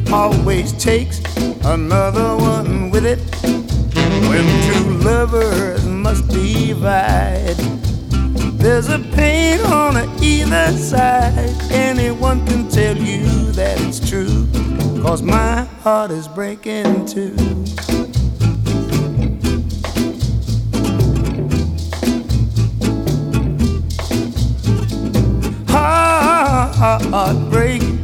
always takes another one with it. When two lovers must divide, there's a pain on either side. Anyone can tell you that it's true, 'cause my heart is breaking too. Heartbreak